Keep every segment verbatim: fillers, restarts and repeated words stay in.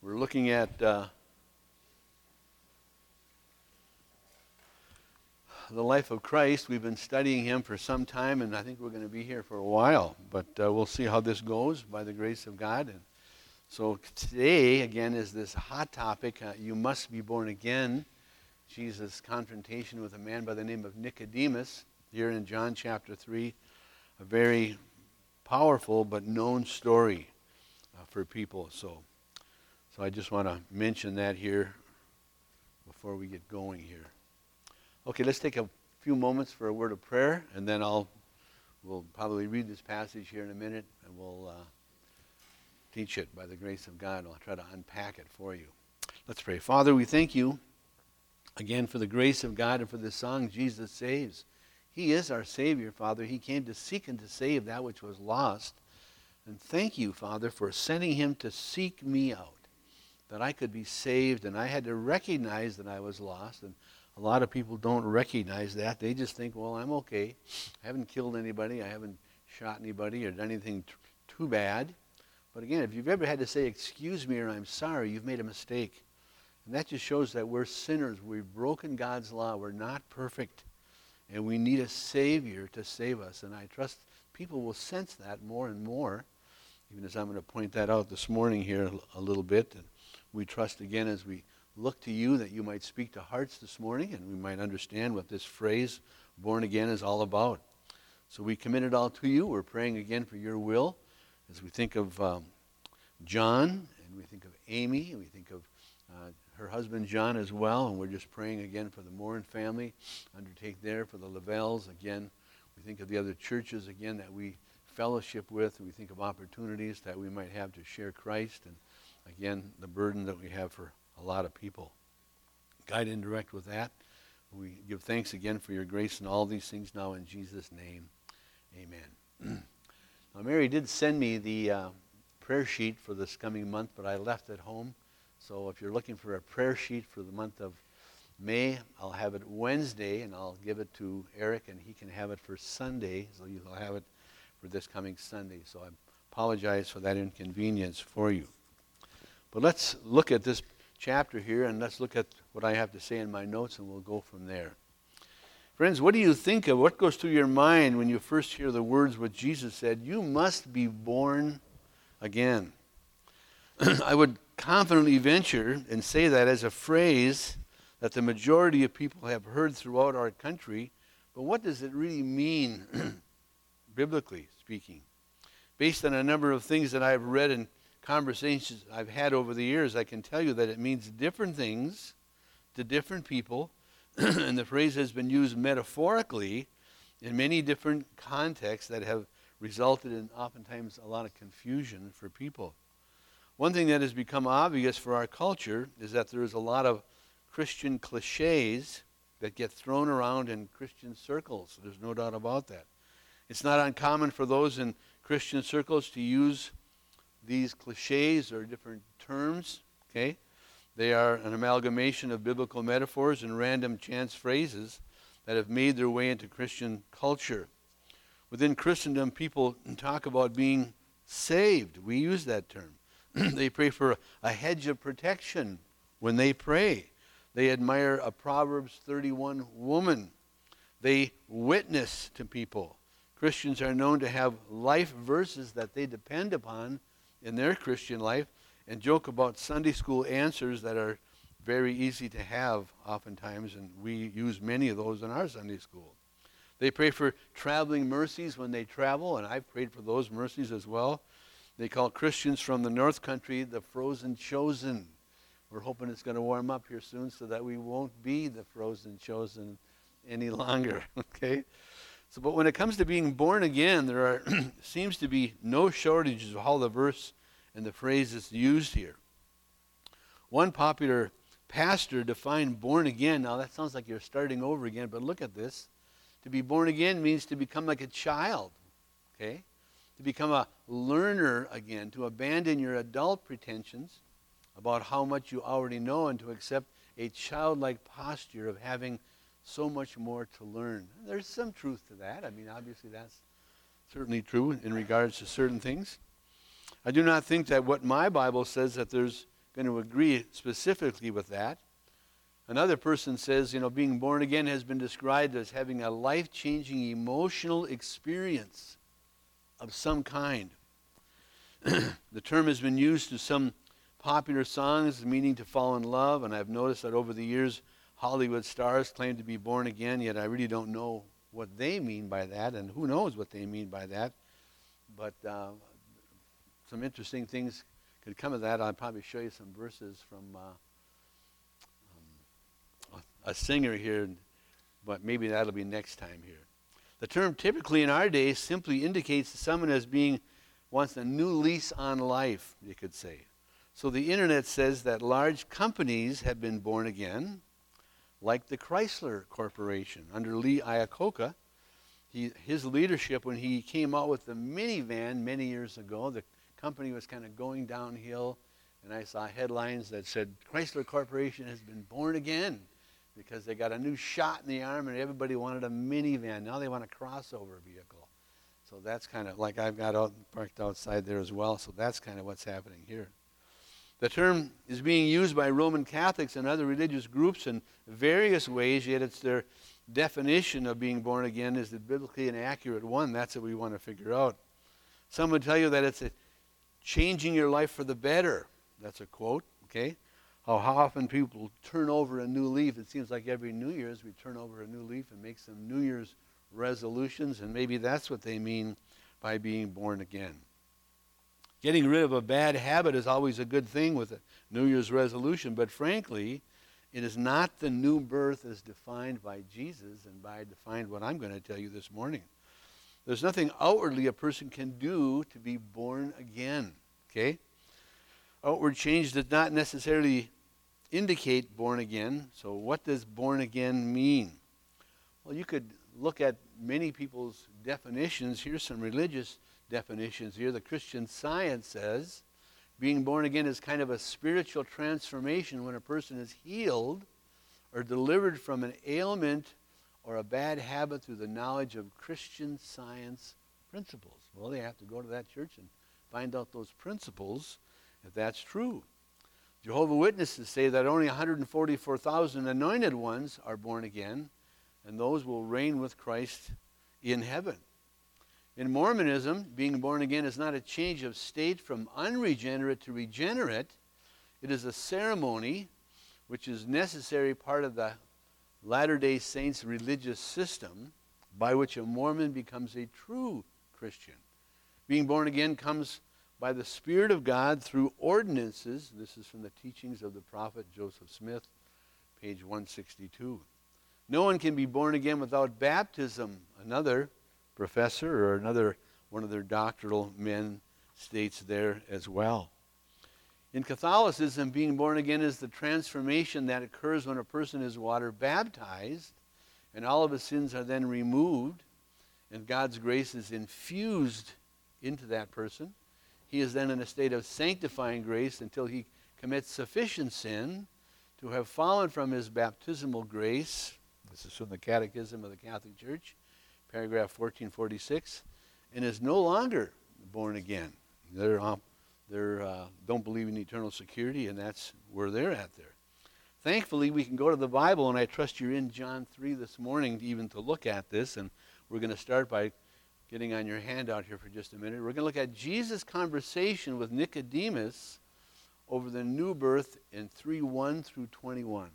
We're looking at uh, the life of Christ. We've been studying him for some time, and I think we're going to be here for a while. But uh, we'll see how this goes by the grace of God. And so today, again, is this hot topic, uh, you must be born again. Jesus' confrontation with a man by the name of Nicodemus here in John chapter three. A very powerful but known story uh, for people. So, so I just want to mention that here before we get going here. Okay, let's take a few moments for a word of prayer, and then I'll we'll probably read this passage here in a minute, and we'll uh, teach it by the grace of God. I'll try to unpack it for you. Let's pray. Father, we thank you again for the grace of God and for this song, Jesus Saves. He is our Savior, Father. He came to seek and to save that which was lost. And thank you, Father, for sending him to seek me out, that I could be saved, and I had to recognize that I was lost. And a lot of people don't recognize that. They just think, well, I'm okay. I haven't killed anybody. I haven't shot anybody or done anything t- too bad. But again, if you've ever had to say, excuse me, or I'm sorry, you've made a mistake. And that just shows that we're sinners. We've broken God's law. We're not perfect. And we need a Savior to save us. And I trust people will sense that more and more, even as I'm going to point that out this morning here a little bit. And we trust again as we look to you that you might speak to hearts this morning and we might understand what this phrase, born again, is all about. So we commit it all to you. We're praying again for your will as we think of um, John, and we think of Amy, and we think of uh, her husband John as well, and we're just praying again for the Morin family, undertake there for the Lavelles. Again, we think of the other churches again that we fellowship with, and we think of opportunities that we might have to share Christ, and again, the burden that we have for a lot of people. Guide and direct with that. We give thanks again for your grace and all these things now in Jesus' name. Amen. Now, Mary did send me the uh, prayer sheet for this coming month, but I left it home. So if you're looking for a prayer sheet for the month of May, I'll have it Wednesday, and I'll give it to Eric, and he can have it for Sunday. So you'll have it for this coming Sunday. So I apologize for that inconvenience for you. But let's look at this chapter here, and let's look at what I have to say in my notes, and we'll go from there. Friends, what do you think of, what goes through your mind when you first hear the words what Jesus said, you must be born again? I would confidently venture and say that as a phrase that the majority of people have heard throughout our country, but what does it really mean, biblically speaking? Based on a number of things that I've read and conversations I've had over the years, I can tell you that it means different things to different people, and the phrase has been used metaphorically in many different contexts that have resulted in oftentimes a lot of confusion for people. One thing that has become obvious for our culture is that there is a lot of Christian cliches that get thrown around in Christian circles. There's no doubt about that. It's not uncommon for those in Christian circles to use these cliches or different terms, okay? They are an amalgamation of biblical metaphors and random chance phrases that have made their way into Christian culture. Within Christendom, people talk about being saved. We use that term. They pray for a hedge of protection when they pray. They admire a Proverbs thirty-one woman. They witness to people. Christians are known to have life verses that they depend upon in their Christian life and joke about Sunday school answers that are very easy to have oftentimes, and we use many of those in our Sunday school. They pray for traveling mercies when they travel, and I've prayed for those mercies as well. They call Christians from the North Country the frozen chosen. We're hoping it's going to warm up here soon so that we won't be the frozen chosen any longer, okay? So, but when it comes to being born again, there are seems to be no shortages of how the verse and the phrase is used here. One popular pastor defined born again. Now, that sounds like you're starting over again, but look at this. To be born again means to become like a child, okay? To become a learner again, to abandon your adult pretensions about how much you already know and to accept a childlike posture of having so much more to learn. There's some truth to that. I mean, obviously that's certainly true in regards to certain things. I do not think that what my Bible says that there's going to agree specifically with that. Another person says, you know, being born again has been described as having a life-changing emotional experience of some kind. The term has been used to some popular songs meaning to fall in love, and I've noticed that over the years Hollywood stars claim to be born again, yet I really don't know what they mean by that, and who knows what they mean by that. But uh, some interesting things could come of that. I'll probably show you some verses from uh, um, a singer here, but maybe that'll be next time here. The term typically in our day simply indicates someone as being wants a new lease on life, you could say. So the internet says that large companies have been born again, like the Chrysler Corporation. Under Lee Iacocca, he, his leadership, when he came out with the minivan many years ago, the company was kind of going downhill, and I saw headlines that said, Chrysler Corporation has been born again, because they got a new shot in the arm and everybody wanted a minivan. Now they want a crossover vehicle. So that's kind of like I've got out parked outside there as well. So that's kind of what's happening here. The term is being used by Roman Catholics and other religious groups in various ways, yet it's their definition of being born again is the biblically inaccurate one. That's what we want to figure out. Some would tell you that it's a changing your life for the better. That's a quote, okay? How, how often people turn over a new leaf. It seems like every New Year's we turn over a new leaf and make some New Year's resolutions, and maybe that's what they mean by being born again. Getting rid of a bad habit is always a good thing with a New Year's resolution, but frankly, it is not the new birth as defined by Jesus and by defined what I'm going to tell you this morning. There's nothing outwardly a person can do to be born again, okay? Outward change does not necessarily indicate born again. So what does born again mean? Well, you could look at many people's definitions. Here's some religious definitions here. The Christian Science says being born again is kind of a spiritual transformation when a person is healed or delivered from an ailment or a bad habit through the knowledge of Christian Science principles. Well, they have to go to that church and find out those principles if that's true. Jehovah's Witnesses say that only one hundred forty-four thousand anointed ones are born again, and those will reign with Christ in heaven. In Mormonism, being born again is not a change of state from unregenerate to regenerate. It is a ceremony which is necessary part of the Latter-day Saints religious system by which a Mormon becomes a true Christian. Being born again comes by the Spirit of God through ordinances. This is from the teachings of the prophet Joseph Smith, page one sixty-two. No one can be born again without baptism. Another professor or another one of their doctoral men states there as well. In Catholicism, being born again is the transformation that occurs when a person is water baptized, and all of his sins are then removed, and God's grace is infused into that person. He is then in a state of sanctifying grace until he commits sufficient sin to have fallen from his baptismal grace. This is from the Catechism of the Catholic Church, paragraph fourteen forty-six, and is no longer born again. They're, um, they're uh, don't believe in eternal security, and that's where they're at there. Thankfully, we can go to the Bible, and I trust you're in John three this morning even to look at this, and we're going to start by getting on your handout here for just a minute. We're going to look at Jesus' conversation with Nicodemus over the new birth in three one through twenty-one.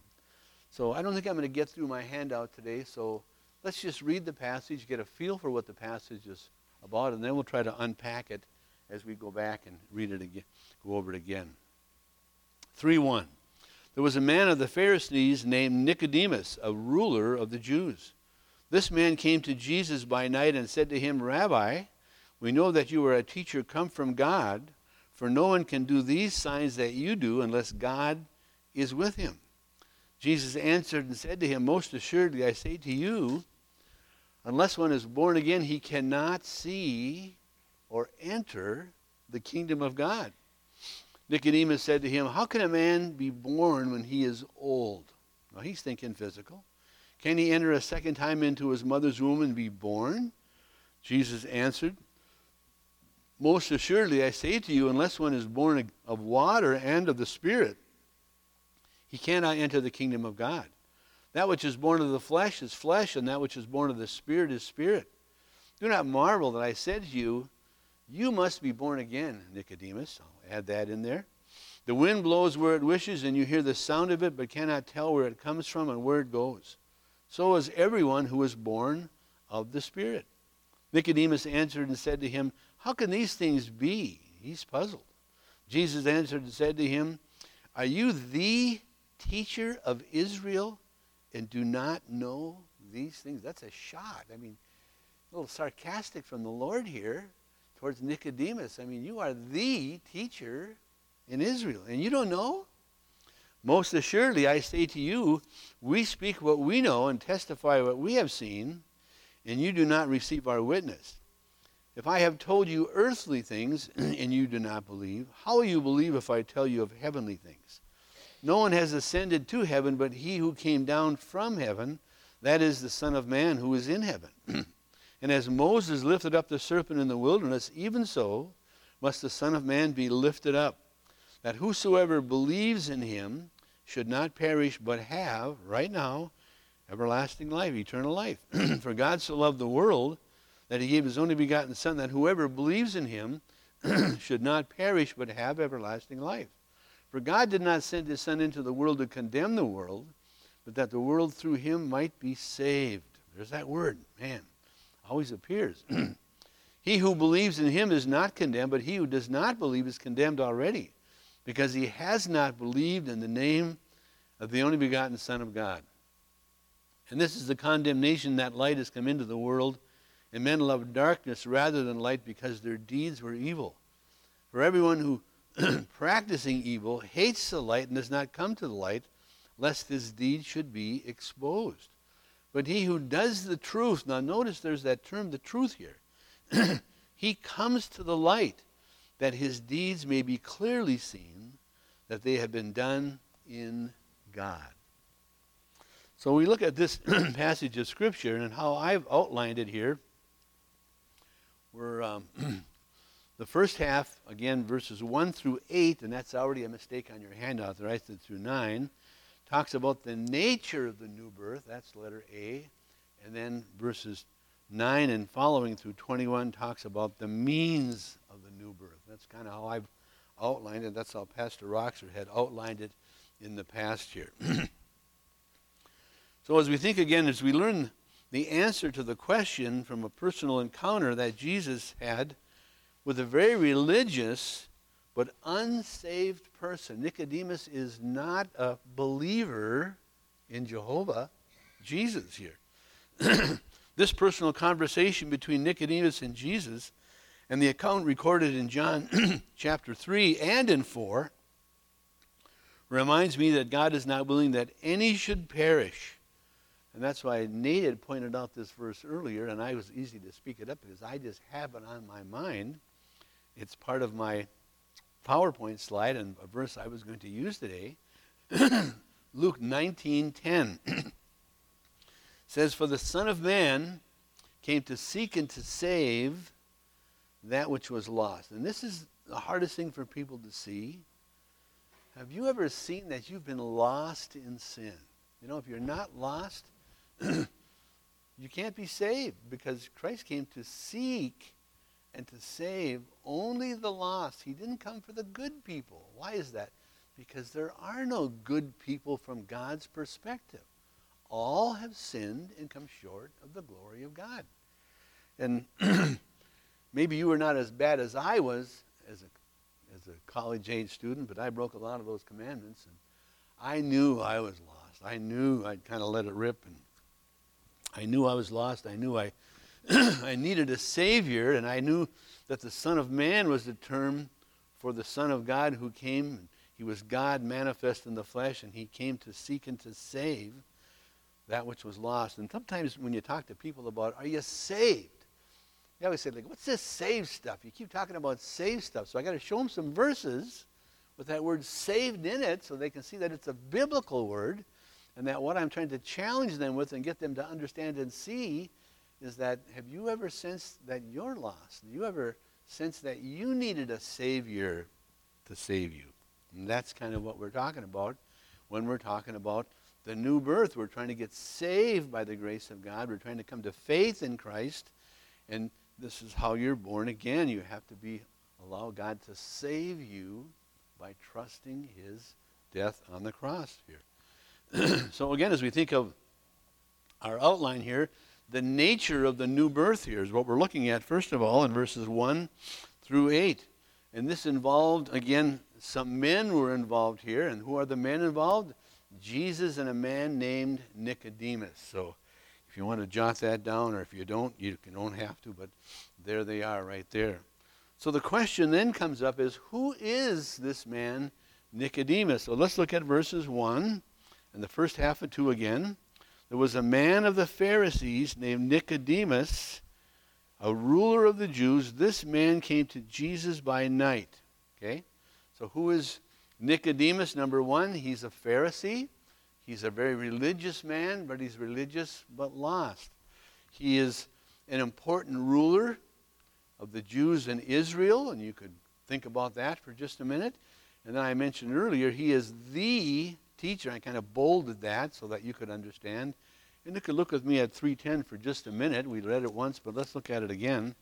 So I don't think I'm going to get through my handout today, so let's just read the passage, get a feel for what the passage is about, and then we'll try to unpack it as we go back and read it again, go over it again. three one. There was a man of the Pharisees named Nicodemus, a ruler of the Jews. This man came to Jesus by night and said to him, Rabbi, we know that you are a teacher come from God, for no one can do these signs that you do unless God is with him. Jesus answered and said to him, Most assuredly I say to you, unless one is born again, he cannot see or enter the kingdom of God. Nicodemus said to him, How can a man be born when he is old? Now he's thinking physical. Can he enter a second time into his mother's womb and be born? Jesus answered, Most assuredly, I say to you, unless one is born of water and of the Spirit, he cannot enter the kingdom of God. That which is born of the flesh is flesh, and that which is born of the Spirit is spirit. Do not marvel that I said to you, you must be born again, Nicodemus. I'll add that in there. The wind blows where it wishes, and you hear the sound of it, but cannot tell where it comes from and where it goes. So is everyone who is born of the Spirit. Nicodemus answered and said to him, how can these things be? He's puzzled. Jesus answered and said to him, are you the teacher of Israel and do not know these things? That's a shot. I mean, a little sarcastic from the Lord here towards Nicodemus. I mean, you are the teacher in Israel, and you don't know? Most assuredly, I say to you, we speak what we know and testify what we have seen, and you do not receive our witness. If I have told you earthly things and you do not believe, how will you believe if I tell you of heavenly things? No one has ascended to heaven but he who came down from heaven, that is the Son of Man who is in heaven. And as Moses lifted up the serpent in the wilderness, even so must the Son of Man be lifted up, that whosoever believes in him should not perish but have, right now, everlasting life, eternal life. For God so loved the world that he gave his only begotten Son, that whoever believes in him should not perish but have everlasting life. For God did not send his Son into the world to condemn the world, but that the world through him might be saved. There's that word, man, always appears. He who believes in him is not condemned, but he who does not believe is condemned already, because he has not believed in the name of the only begotten Son of God. And this is the condemnation, that light has come into the world, and men love darkness rather than light because their deeds were evil. For everyone who practicing evil hates the light and does not come to the light, lest his deeds should be exposed. But he who does the truth, now notice there's that term, the truth here, he comes to the light, that his deeds may be clearly seen, that they have been done in God. So we look at this passage of Scripture and how I've outlined it here. We're um, the first half, again, verses one through eight, and that's already a mistake on your handout, the right through nine, talks about the nature of the new birth, that's letter A, and then verses nine and following through twenty-one talks about the means of the new birth. That's kind of how I've outlined it. That's how Pastor Roxer had outlined it in the past year. So as we think again, as we learn the answer to the question from a personal encounter that Jesus had with a very religious but unsaved person. Nicodemus is not a believer in Jehovah, Jesus here. This personal conversation between Nicodemus and Jesus, and the account recorded in John chapter three and in four, reminds me that God is not willing that any should perish. And that's why Nate had pointed out this verse earlier, and I was easy to speak it up because I just have it on my mind. It's part of my PowerPoint slide and a verse I was going to use today. Luke nineteen ten says, for the Son of Man came to seek and to save that which was lost. And this is the hardest thing for people to see. Have you ever seen that you've been lost in sin? You know, if you're not lost, you can't be saved, because Christ came to seek and to save only the lost. He didn't come for the good people. Why is that? Because there are no good people from God's perspective. All have sinned and come short of the glory of God. And maybe you were not as bad as I was as a, as a college-age student, but I broke a lot of those commandments, and I knew I was lost. I knew I'd kind of let it rip, and I knew I was lost. I knew I I needed a Savior, and I knew that the Son of Man was the term for the Son of God who came. He was God manifest in the flesh, and he came to seek and to save that which was lost. And sometimes when you talk to people about, are you saved? They always say, like, what's this saved stuff? You keep talking about saved stuff. So I got to show them some verses with that word saved in it so they can see that it's a biblical word, and that what I'm trying to challenge them with and get them to understand and see is that, have you ever sensed that you're lost? Have you ever sensed that you needed a Savior to save you. And that's kind of what we're talking about when we're talking about the new birth. We're trying to get saved by the grace of God. We're trying to come to faith in Christ. And this is how you're born again. You have to be allow God to save you by trusting his death on the cross here. So again, as we think of our outline here, the nature of the new birth here is what we're looking at, first of all, in verses one through eight. And this involved, again, some men were involved here. And who are the men involved? Jesus and a man named Nicodemus. So if you want to jot that down, or if you don't, you don't have to, but there they are right there. So the question then comes up is, who is this man Nicodemus? So let's look at verses one and the first half of two again. There was a man of the Pharisees named Nicodemus, a ruler of the Jews. This man came to Jesus by night. Okay? So who is Nicodemus? Number one, he's a Pharisee. He's a very religious man, but he's religious but lost. He is an important ruler of the Jews in Israel, and you could think about that for just a minute. And then I mentioned earlier, he is the teacher. I kind of bolded that so that you could understand. And you could look with me at three ten for just a minute. We read it once, but let's look at it again.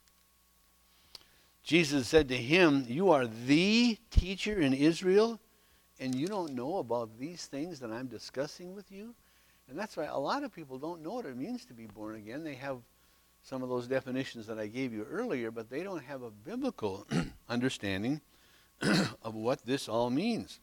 Jesus said to him, "You are the teacher in Israel, and you don't know about these things that I'm discussing with you?" And that's why a lot of people don't know what it means to be born again. They have some of those definitions that I gave you earlier, but they don't have a biblical understanding of what this all means.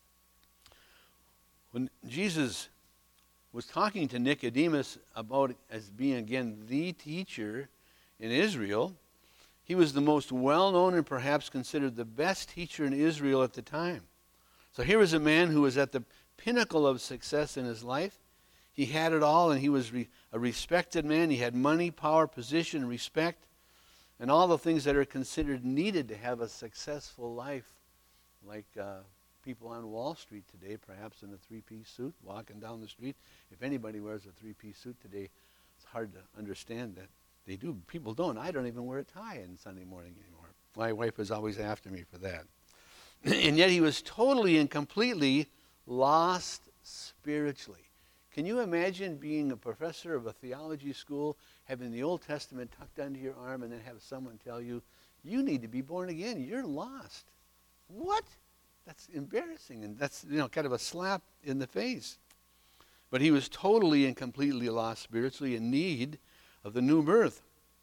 When Jesus was talking to Nicodemus about as being, again, the teacher in Israel, he was the most well-known and perhaps considered the best teacher in Israel at the time. So here was a man who was at the pinnacle of success in his life. He had it all, and he was re- a respected man. He had money, power, position, respect, and all the things that are considered needed to have a successful life, like uh, people on Wall Street today, perhaps in a three-piece suit, walking down the street. If anybody wears a three-piece suit today, it's hard to understand that they do. People don't. I don't even wear a tie on Sunday morning anymore. My wife is always after me for that. And yet he was totally and completely lost spiritually. Can you imagine being a professor of a theology school, having the Old Testament tucked under your arm, and then have someone tell you, you need to be born again, you're lost? What? That's embarrassing, and that's, you know, kind of a slap in the face. But he was totally and completely lost spiritually, in need of the new birth.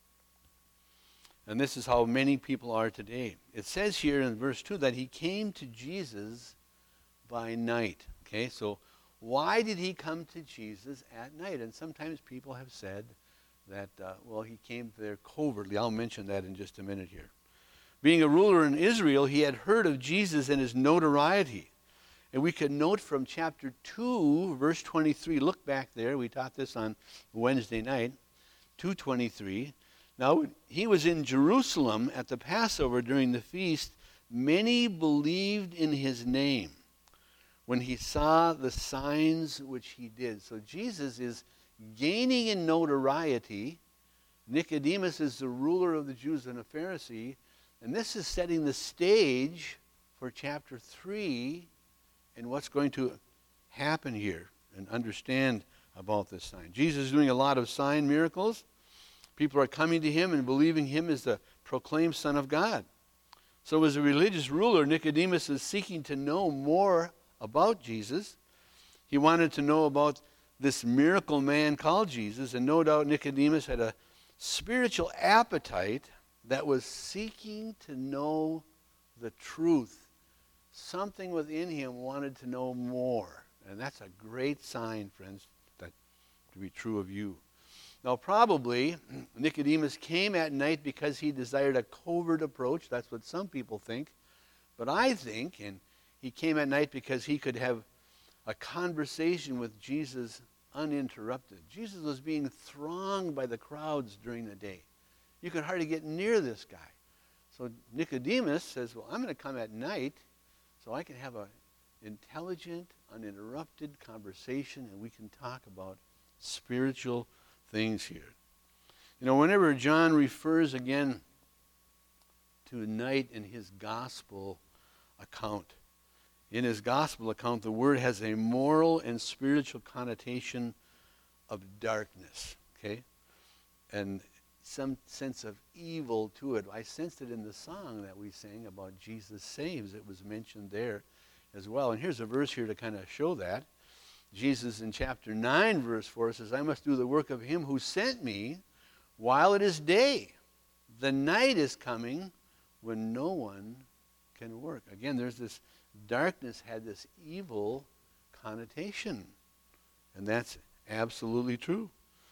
And this is how many people are today. It says here in verse two that he came to Jesus by night. Okay, so why did he come to Jesus at night? And sometimes people have said that, uh, well, he came there covertly. I'll mention that in just a minute here. Being a ruler in Israel, he had heard of Jesus and his notoriety. And we can note from chapter two, verse twenty-three. Look back there. We taught this on Wednesday night. two twenty-three. Now, he was in Jerusalem at the Passover during the feast. Many believed in his name when he saw the signs which he did. So Jesus is gaining in notoriety. Nicodemus is the ruler of the Jews and a Pharisee. And this is setting the stage for chapter three and what's going to happen here, and understand about this sign. Jesus is doing a lot of sign miracles. People are coming to him and believing him as the proclaimed Son of God. So as a religious ruler, Nicodemus is seeking to know more about Jesus. He wanted to know about this miracle man called Jesus, and no doubt Nicodemus had a spiritual appetite that was seeking to know the truth. Something within him wanted to know more. And that's a great sign, friends, that to be true of you. Now, probably Nicodemus came at night because he desired a covert approach. That's what some people think. But I think, and he came at night because he could have a conversation with Jesus uninterrupted. Jesus was being thronged by the crowds during the day. You could hardly get near this guy. So Nicodemus says, well, I'm going to come at night so I can have an intelligent, uninterrupted conversation, and we can talk about spiritual things here. You know, whenever John refers again tonight in his gospel account. In his gospel account, the word has a moral and spiritual connotation of darkness, okay? And some sense of evil to it. I sensed it in the song that we sang about Jesus Saves. It was mentioned there as well. And here's a verse here to kind of show that. Jesus in chapter nine, verse four says, I must do the work of him who sent me while it is day. The night is coming when no one can work. Again, there's this darkness had this evil connotation. And that's absolutely true.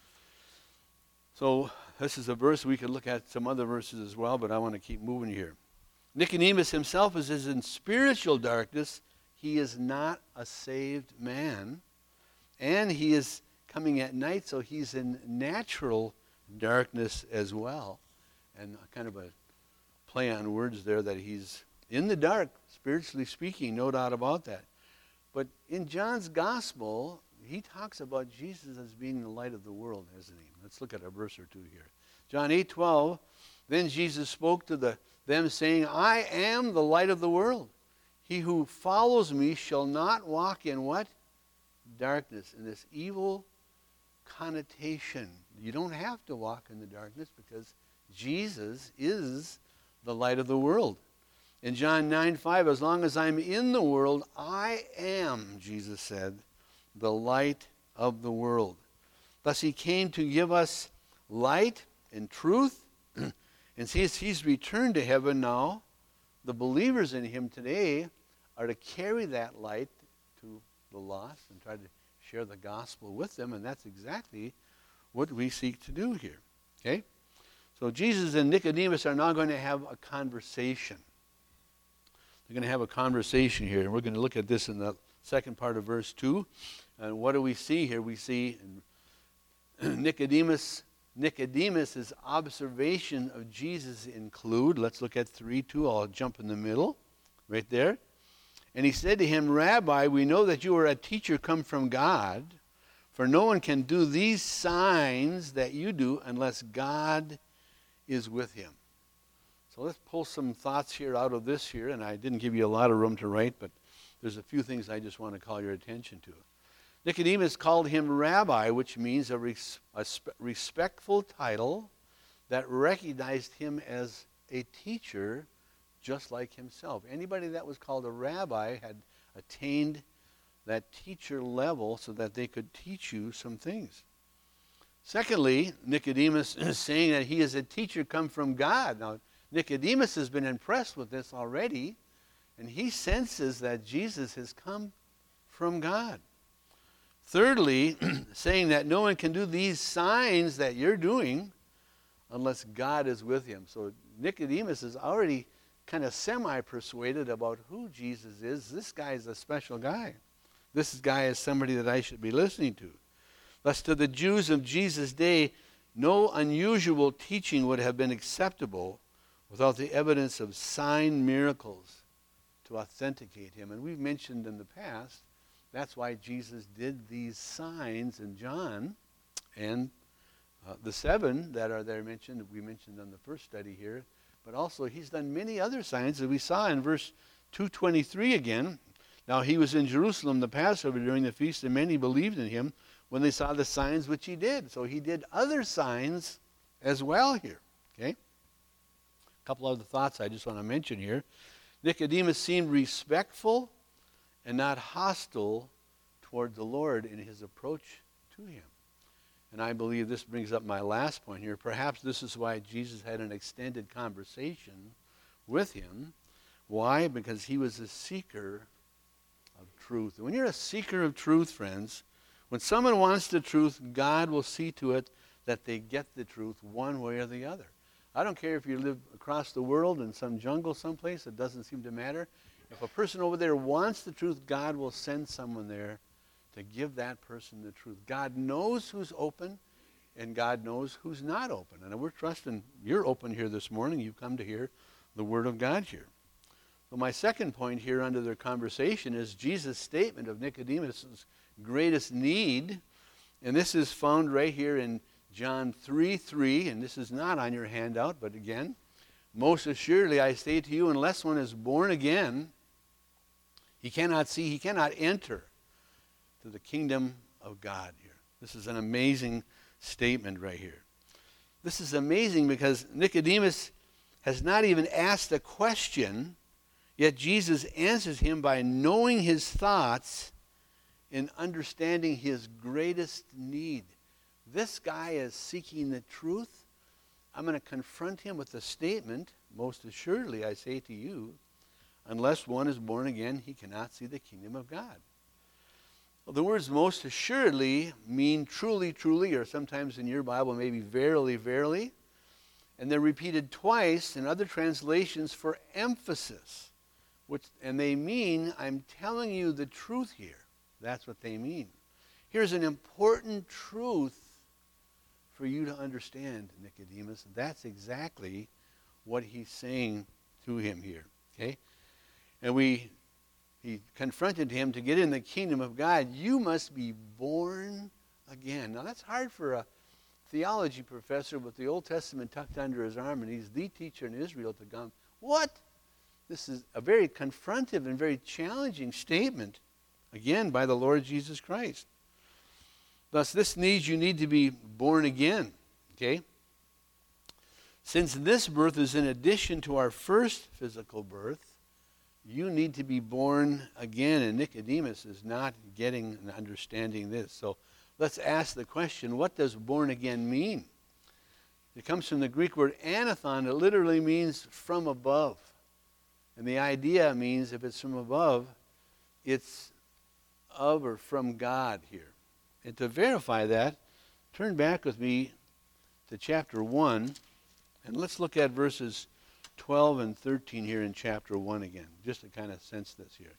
So this is a verse. We could look at some other verses as well, but I want to keep moving here. Nicodemus himself is in spiritual darkness. He is not a saved man. And he is coming at night, so he's in natural darkness as well. And kind of a play on words there that he's in the dark, spiritually speaking, no doubt about that. But in John's gospel, he talks about Jesus as being the light of the world, hasn't he? Let's look at a verse or two here. John eight twelve, then Jesus spoke to the, them, saying, I am the light of the world. He who follows me shall not walk in what? Darkness, in this evil connotation. You don't have to walk in the darkness because Jesus is the light of the world. In John nine five, as long as I'm in the world, I am, Jesus said, the light of the world. Thus he came to give us light and truth. And since he's returned to heaven now, the believers in him today are to carry that light to the lost and try to share the gospel with them. And that's exactly what we seek to do here. Okay? So Jesus and Nicodemus are now going to have a conversation. They're going to have a conversation here. And we're going to look at this in the second part of verse two. And what do we see here? We see Nicodemus, Nicodemus's observation of Jesus include, let's look at three two. I'll jump in the middle, right there. And he said to him, Rabbi, we know that you are a teacher come from God, for no one can do these signs that you do unless God is with him. So let's pull some thoughts here out of this here, and I didn't give you a lot of room to write, but there's a few things I just want to call your attention to. Nicodemus called him Rabbi, which means a, res- a sp- respectful title that recognized him as a teacher just like himself. Anybody that was called a rabbi had attained that teacher level so that they could teach you some things. Secondly, Nicodemus is saying that he is a teacher come from God. Now, Nicodemus has been impressed with this already, and he senses that Jesus has come from God. Thirdly, saying that no one can do these signs that you're doing unless God is with him. So Nicodemus is already kind of semi-persuaded about who Jesus is. This guy is a special guy. This guy is somebody that I should be listening to. Thus, to the Jews of Jesus' day, no unusual teaching would have been acceptable without the evidence of sign miracles to authenticate him. And we've mentioned in the past, that's why Jesus did these signs in John. And uh, the seven that are there mentioned, we mentioned on the first study here. But also he's done many other signs that we saw in verse two twenty-three again. Now he was in Jerusalem the Passover during the feast, and many believed in him when they saw the signs which he did. So he did other signs as well here. Okay? A couple other thoughts I just want to mention here. Nicodemus seemed respectful and not hostile toward the Lord in his approach to him. And I believe this brings up my last point here. Perhaps this is why Jesus had an extended conversation with him. Why? Because he was a seeker of truth. When you're a seeker of truth, friends, when someone wants the truth, God will see to it that they get the truth one way or the other. I don't care if you live across the world in some jungle someplace, it doesn't seem to matter. If a person over there wants the truth, God will send someone there to give that person the truth. God knows who's open, and God knows who's not open. And we're trusting you're open here this morning. You've come to hear the Word of God here. So my second point here under their conversation is Jesus' statement of Nicodemus' greatest need. And this is found right here in John three three. And this is not on your handout, but again, Most assuredly, I say to you, unless one is born again, he cannot see, he cannot enter to the kingdom of God here. This is an amazing statement right here. This is amazing because Nicodemus has not even asked a question, yet Jesus answers him by knowing his thoughts and understanding his greatest need. This guy is seeking the truth. I'm going to confront him with a statement. Most assuredly, I say to you, unless one is born again, he cannot see the kingdom of God. Well, the words most assuredly mean truly, truly, or sometimes in your Bible maybe verily, verily. And they're repeated twice in other translations for emphasis. Which, and they mean, I'm telling you the truth here. That's what they mean. Here's an important truth for you to understand, Nicodemus. That's exactly what he's saying to him here. Okay? And we he confronted him to get in the kingdom of God. You must be born again. Now that's hard for a theology professor with the Old Testament tucked under his arm, and he's the teacher in Israel to come. What? This is a very confrontive and very challenging statement, again, by the Lord Jesus Christ. Thus, this needs you need to be born again, okay? Since this birth is in addition to our first physical birth, you need to be born again, and Nicodemus is not getting and understanding this. So let's ask the question, what does born again mean? It comes from the Greek word anathon. It literally means from above. And the idea means if it's from above, it's of or from God here. And to verify that, turn back with me to chapter one, and let's look at verses twelve and thirteen here in chapter one again, just to kind of sense this here.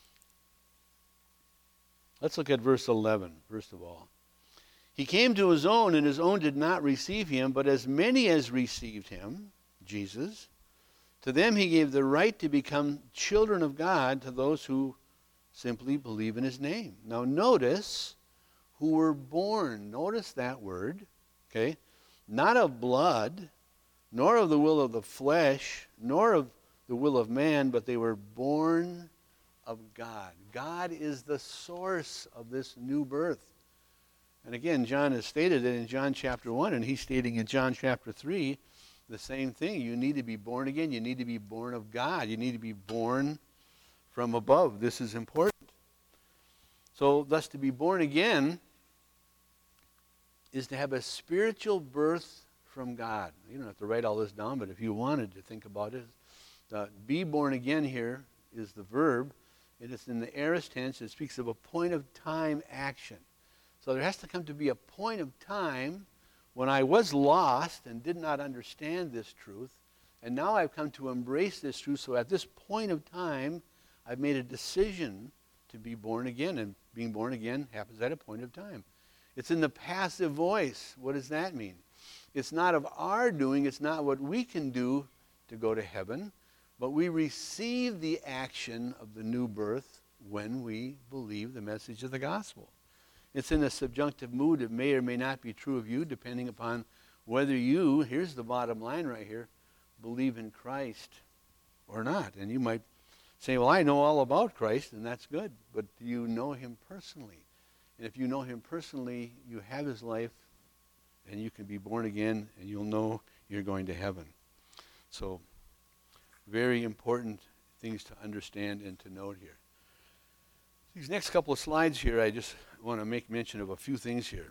Let's look at verse eleven, first of all. He came to his own, and his own did not receive him, but as many as received him, Jesus, to them he gave the right to become children of God, to those who simply believe in his name. Now notice, who were born. Notice that word, okay? Not of blood, nor of the will of the flesh, nor of the will of man, but they were born of God. God is the source of this new birth. And again, John has stated it in John chapter one, and he's stating in John chapter three the same thing. You need to be born again. You need to be born of God. You need to be born from above. This is important. So, thus, to be born again is to have a spiritual birth from God. You don't have to write all this down, but if you wanted to think about it, uh, be born again here is the verb. It is in the aorist tense. It speaks of a point of time action. So there has to come to be a point of time when I was lost and did not understand this truth, and now I've come to embrace this truth. So at this point of time, I've made a decision to be born again, and being born again happens at a point of time. It's in the passive voice. What does that mean? It's not of our doing. It's not what we can do to go to heaven, but we receive the action of the new birth when we believe the message of the gospel. It's in a subjunctive mood. It may or may not be true of you, depending upon whether you, here's the bottom line right here, believe in Christ or not. And you might say, well, I know all about Christ, and that's good, but do you know him personally? And if you know him personally, you have his life, and you can be born again, and you'll know you're going to heaven. So, very important things to understand and to note here. These next couple of slides here, I just want to make mention of a few things here.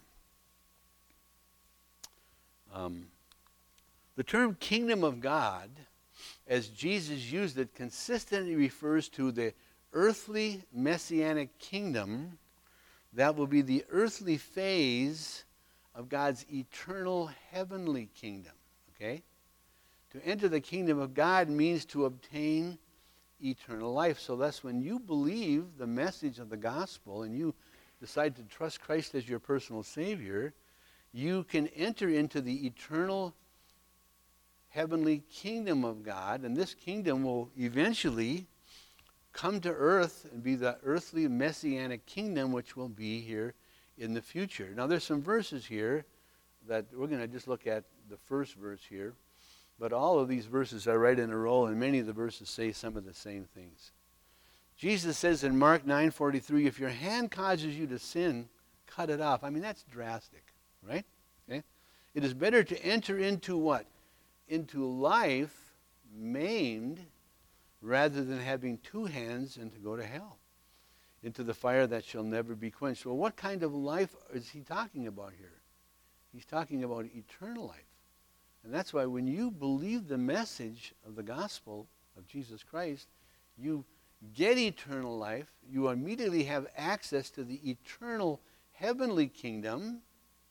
Um, the term kingdom of God, as Jesus used it, consistently refers to the earthly messianic kingdom that will be the earthly phase of God's eternal heavenly kingdom. Okay? To enter the kingdom of God means to obtain eternal life. So thus, when you believe the message of the gospel and you decide to trust Christ as your personal Savior, you can enter into the eternal heavenly kingdom of God, and this kingdom will eventually come to earth and be the earthly messianic kingdom which will be here in the future. Now there's some verses here that we're going to just look at the first verse here. But all of these verses are right in a row, and many of the verses say some of the same things. Jesus says in Mark nine forty-three, if your hand causes you to sin, cut it off. I mean, that's drastic, right? Okay? It is better to enter into what? Into life maimed rather than having two hands and to go to hell, into the fire that shall never be quenched. Well, what kind of life is he talking about here? He's talking about eternal life. And that's why when you believe the message of the gospel of Jesus Christ, you get eternal life. You immediately have access to the eternal heavenly kingdom,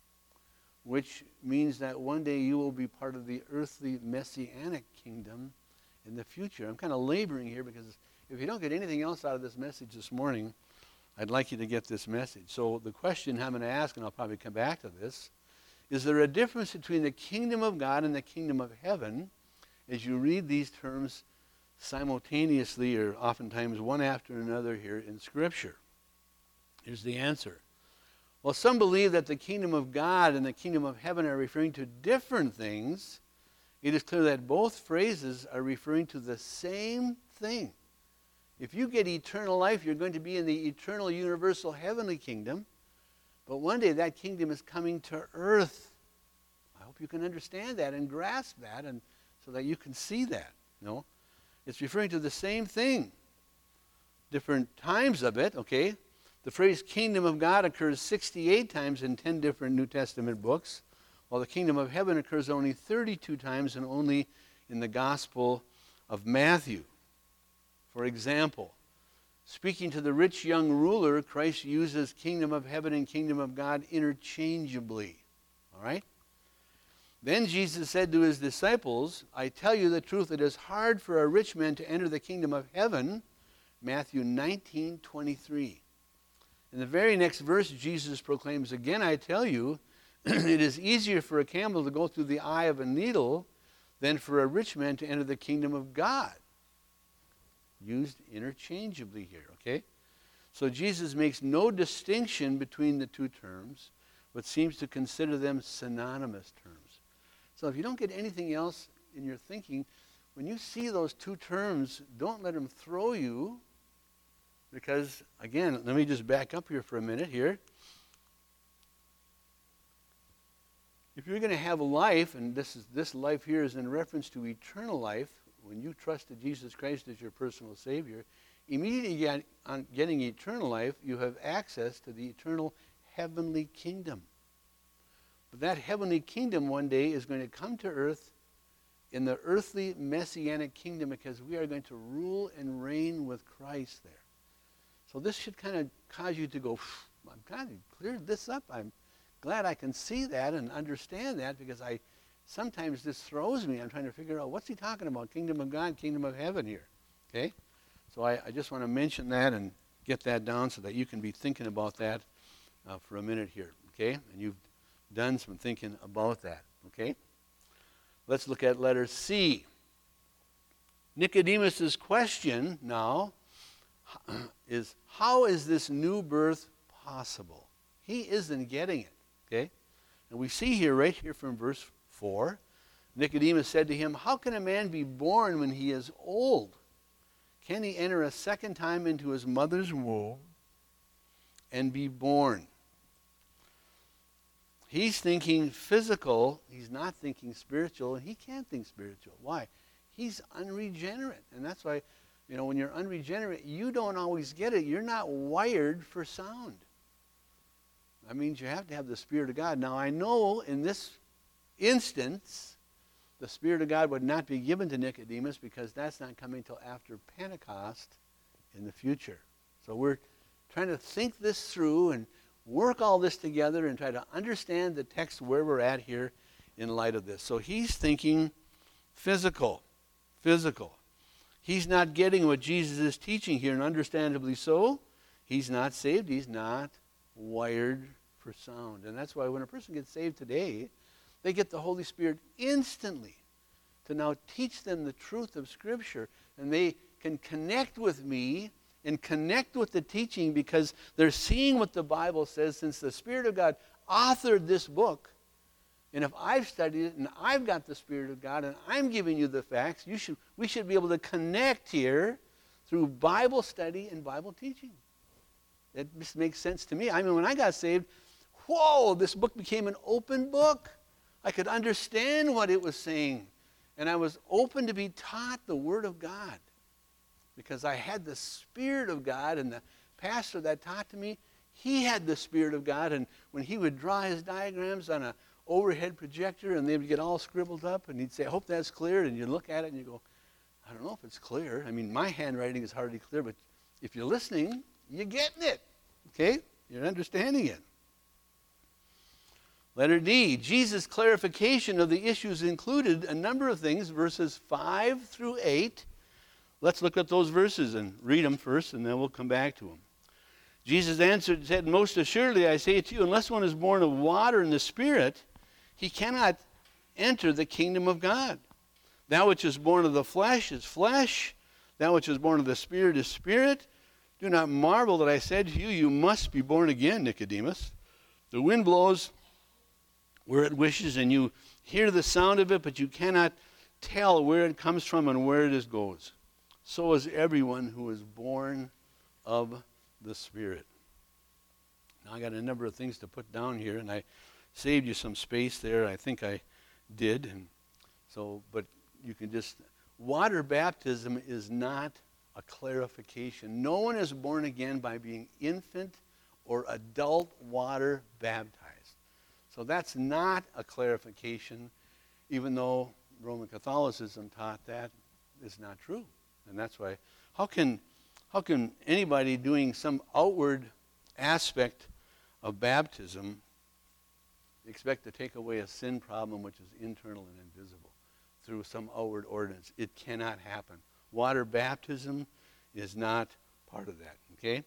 which means that one day you will be part of the earthly messianic kingdom in the future. I'm kind of laboring here because if you don't get anything else out of this message this morning, I'd like you to get this message. So the question I'm going to ask, and I'll probably come back to this, is there a difference between the kingdom of God and the kingdom of heaven as you read these terms simultaneously or oftentimes one after another here in Scripture? Here's the answer. Well, some believe that the kingdom of God and the kingdom of heaven are referring to different things. It is clear that both phrases are referring to the same thing. If you get eternal life, you're going to be in the eternal, universal, heavenly kingdom. But one day that kingdom is coming to earth. I hope you can understand that and grasp that, and so that you can see that. No? It's referring to the same thing. Different times of it, okay? The phrase kingdom of God occurs sixty-eight times in ten different New Testament books, while the kingdom of heaven occurs only thirty-two times and only in the Gospel of Matthew. For example, speaking to the rich young ruler, Christ uses kingdom of heaven and kingdom of God interchangeably. All right? Then Jesus said to his disciples, I tell you the truth, it is hard for a rich man to enter the kingdom of heaven. Matthew nineteen twenty-three. In the very next verse, Jesus proclaims, again, I tell you, it is easier for a camel to go through the eye of a needle than for a rich man to enter the kingdom of God. Used interchangeably here, okay? So Jesus makes no distinction between the two terms, but seems to consider them synonymous terms. So if you don't get anything else in your thinking, when you see those two terms, don't let them throw you, because, again, let me just back up here for a minute here. If you're going to have life, and this is this life here is in reference to eternal life, when you trusted Jesus Christ as your personal Savior, immediately get, on getting eternal life, you have access to the eternal heavenly kingdom. But that heavenly kingdom one day is going to come to earth in the earthly messianic kingdom, because we are going to rule and reign with Christ there. So this should kind of cause you to go, I'm kind of cleared this up. I'm glad I can see that and understand that, because I sometimes this throws me. I'm trying to figure out, what's he talking about? Kingdom of God, kingdom of heaven here. Okay? So I, I just want to mention that and get that down so that you can be thinking about that uh, for a minute here. Okay? And you've done some thinking about that. Okay? Let's look at letter C. Nicodemus' question now is, how is this new birth possible? He isn't getting it. Okay? And we see here, right here from verse four, Nicodemus said to him, how can a man be born when he is old? Can he enter a second time into his mother's womb and be born? He's thinking physical. He's not thinking spiritual, and he can't think spiritual. Why? He's unregenerate. And that's why, you know, when you're unregenerate, you don't always get it. You're not wired for sound. That means you have to have the Spirit of God. Now, I know in this instance, the Spirit of God would not be given to Nicodemus, because that's not coming till after Pentecost in the future. So we're trying to think this through and work all this together and try to understand the text where we're at here in light of this. So he's thinking physical, physical. He's not getting what Jesus is teaching here, and understandably so. He's not saved. He's not wired for sound. And that's why when a person gets saved today, they get the Holy Spirit instantly to now teach them the truth of Scripture. And they can connect with me and connect with the teaching, because they're seeing what the Bible says, since the Spirit of God authored this book And if I've studied it and I've got the Spirit of God and I'm giving you the facts, you should, we should be able to connect here through Bible study and Bible teaching. It just makes sense to me. I mean, when I got saved, whoa, this book became an open book. I could understand what it was saying. And I was open to be taught the Word of God because I had the Spirit of God, and the pastor that taught to me, he had the Spirit of God. And when he would draw his diagrams on an overhead projector and they would get all scribbled up, and he'd say, I hope that's clear. And you look at it and you go, I don't know if it's clear. I mean, my handwriting is hardly clear, but if you're listening, you're getting it. Okay? You're understanding it. Letter D, Jesus' clarification of the issues included a number of things, verses five through eight. Let's look at those verses and read them first, and then we'll come back to them. Jesus answered and said, most assuredly I say to you, unless one is born of water and the Spirit, he cannot enter the kingdom of God. That which is born of the flesh is flesh. That which is born of the Spirit is spirit. Do not marvel that I said to you, you must be born again, Nicodemus. The wind blows where it wishes, and you hear the sound of it, but you cannot tell where it comes from and where it goes. So is everyone who is born of the Spirit. Now I got a number of things to put down here, and I saved you some space there. I think I did. And so, but you can just, water baptism is not a clarification. No one is born again by being infant or adult water baptized. So that's not a clarification, even though Roman Catholicism taught that is not true. And that's why, how can, how can anybody doing some outward aspect of baptism expect to take away a sin problem which is internal and invisible through some outward ordinance? It cannot happen. Water baptism is not part of that, okay?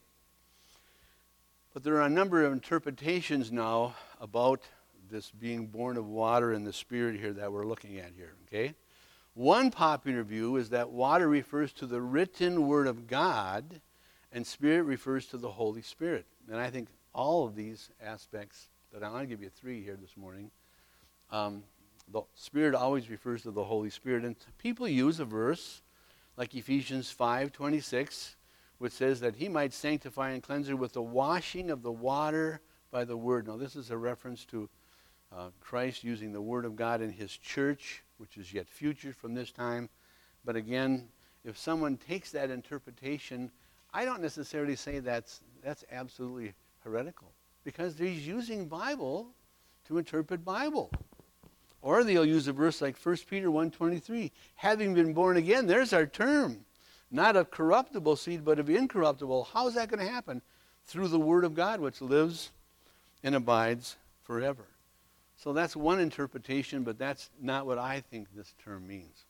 But there are a number of interpretations now about this being born of water and the Spirit here that we're looking at here, okay? One popular view is that water refers to the written Word of God and Spirit refers to the Holy Spirit. And I think all of these aspects, that I want to give you three here this morning, um, the Spirit always refers to the Holy Spirit. And people use a verse like Ephesians five twenty-six, which says that he might sanctify and cleanse you with the washing of the water by the Word. Now this is a reference to uh, Christ using the Word of God in his church, which is yet future from this time. But again, if someone takes that interpretation, I don't necessarily say that's, that's absolutely heretical, because he's using Bible to interpret Bible. Or they'll use a verse like First Peter one twenty-three, having been born again, there's our term, not of corruptible seed, but of incorruptible. How is that going to happen? Through the Word of God, which lives and abides forever. So that's one interpretation, but that's not what I think this term means.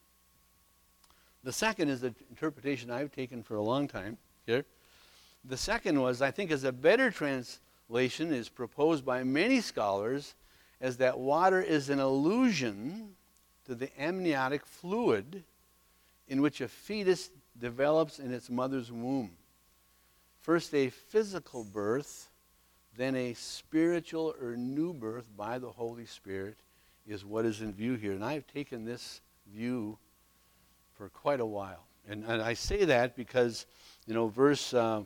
The second is the interpretation I've taken for a long time here. The second was, I think, is a better translation, is proposed by many scholars, as that water is an allusion to the amniotic fluid in which a fetus develops in its mother's womb. First a physical birth, then a spiritual or new birth by the Holy Spirit is what is in view here. And I've taken this view for quite a while. And, and I say that because, you know, verse uh,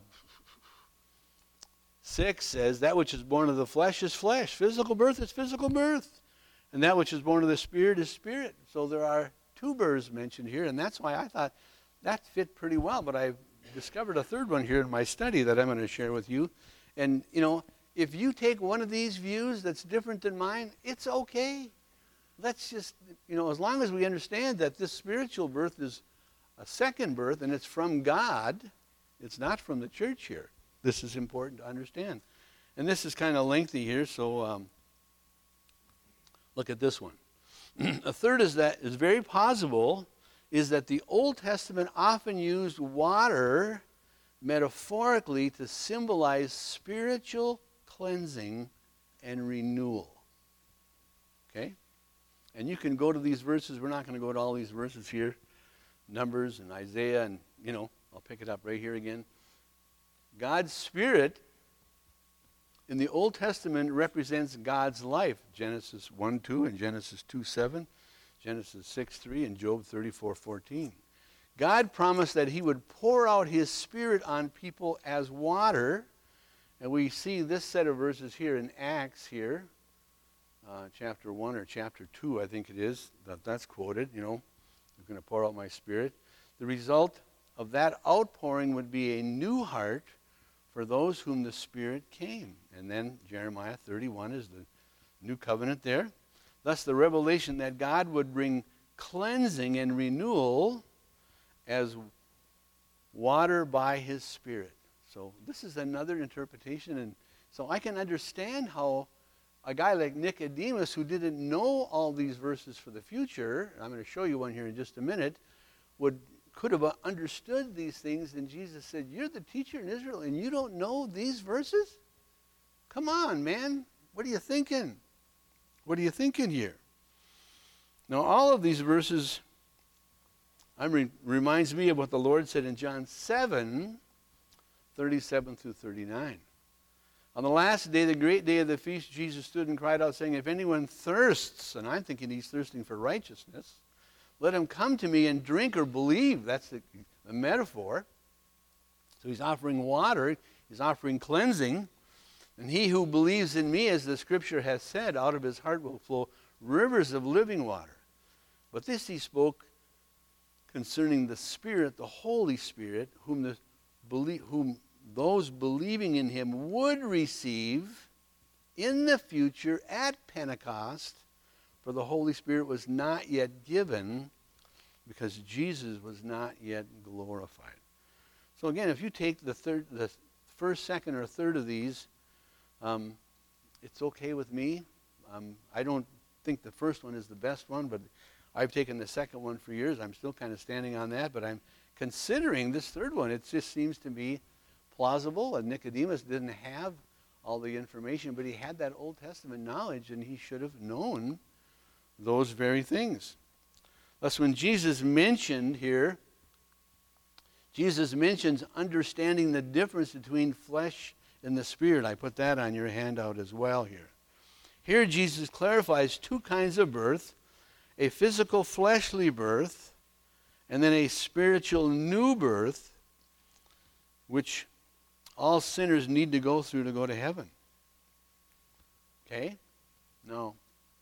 six says, that which is born of the flesh is flesh. Physical birth is physical birth. And that which is born of the Spirit is spirit. So there are two births mentioned here, and that's why I thought that fit pretty well. But I've discovered a third one here in my study that I'm going to share with you. And, you know, if you take one of these views that's different than mine, it's okay. Let's just, you know, as long as we understand that this spiritual birth is a second birth and it's from God, it's not from the church here. This is important to understand. And this is kind of lengthy here, so um, look at this one. A third is that is very possible is that the Old Testament often used water metaphorically to symbolize spiritual cleansing and renewal. Okay? And you can go to these verses. We're not going to go to all these verses here. Numbers and Isaiah, and, you know, I'll pick it up right here again. God's Spirit in the Old Testament represents God's life. Genesis one two and Genesis two seven, Genesis six three and Job thirty-four fourteen. God promised that he would pour out his Spirit on people as water. And we see this set of verses here in Acts here, uh, chapter one or chapter two, I think it is, that that's quoted, you know, I'm going to pour out my Spirit. The result of that outpouring would be a new heart for those whom the Spirit came. And then Jeremiah thirty-one is the new covenant there. Thus the revelation that God would bring cleansing and renewal as water by his Spirit. So this is another interpretation. And so I can understand how a guy like Nicodemus, who didn't know all these verses for the future, I'm going to show you one here in just a minute, would could have understood these things. And Jesus said, you're the teacher in Israel and you don't know these verses? Come on, man. What are you thinking? What are you thinking here? Now, all of these verses I re- reminds me of what the Lord said in John seven, thirty-seven through thirty-nine. On the last day, the great day of the feast, Jesus stood and cried out, saying, if anyone thirsts, and I'm thinking he's thirsting for righteousness, let him come to me and drink or believe. That's the, the metaphor. So he's offering water. He's offering cleansing. And he who believes in me, as the scripture has said, out of his heart will flow rivers of living water. But this he spoke concerning the Spirit, the Holy Spirit, whom, the, whom those believing in him would receive in the future at Pentecost, for the Holy Spirit was not yet given because Jesus was not yet glorified. So again, if you take the third, the first, second, or third of these, um, it's okay with me. Um, I don't think the first one is the best one, but I've taken the second one for years. I'm still kind of standing on that, but I'm considering this third one. It just seems to be plausible. And Nicodemus didn't have all the information, but he had that Old Testament knowledge, and he should have known those very things. Thus, when Jesus mentioned here, Jesus mentions understanding the difference between flesh and the Spirit. I put that on your handout as well here. Here, Jesus clarifies two kinds of birth: a physical fleshly birth, and then a spiritual new birth, which all sinners need to go through to go to heaven. Okay? No.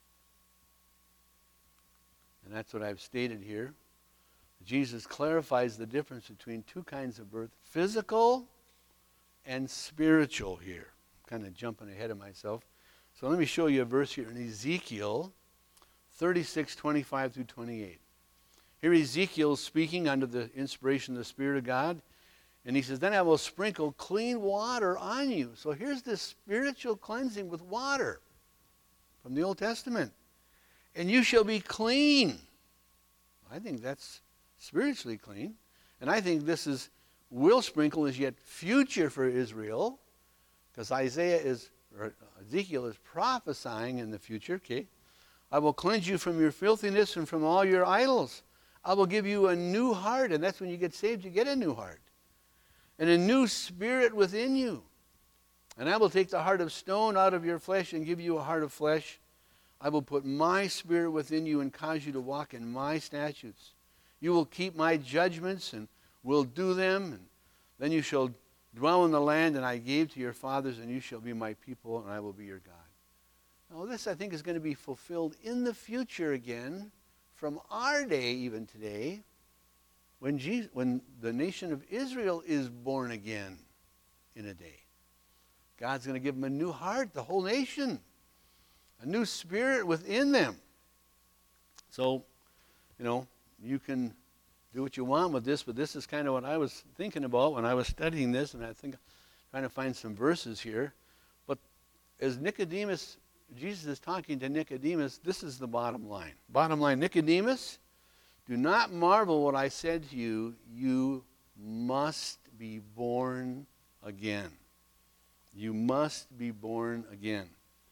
And that's what I've stated here. Jesus clarifies the difference between two kinds of birth, physical and spiritual here. I'm kind of jumping ahead of myself. So let me show you a verse here in Ezekiel thirty-six, twenty-five through twenty-eight. Here Ezekiel is speaking under the inspiration of the Spirit of God. And he says, then I will sprinkle clean water on you. So here's this spiritual cleansing with water from the Old Testament. And you shall be clean. I think that's spiritually clean. And I think this is, will sprinkle is yet future for Israel. Because Isaiah is, or Ezekiel is prophesying in the future. Okay. I will cleanse you from your filthiness and from all your idols. I will give you a new heart. And that's when you get saved, you get a new heart. And a new spirit within you. And I will take the heart of stone out of your flesh and give you a heart of flesh. I will put my spirit within you and cause you to walk in my statutes. You will keep my judgments and will do them. And then you shall dwell in the land that I gave to your fathers, and you shall be my people, and I will be your God. Now this, I think, is going to be fulfilled in the future again, from our day even today, when Jesus, when the nation of Israel is born again in a day. God's going to give them a new heart, the whole nation. A new spirit within them. So, you know, you can do what you want with this, but this is kind of what I was thinking about when I was studying this, and I think I'm trying to find some verses here. But as Nicodemus, Jesus is talking to Nicodemus, this is the bottom line. Bottom line, Nicodemus, do not marvel what I said to you. You must be born again. You must be born again.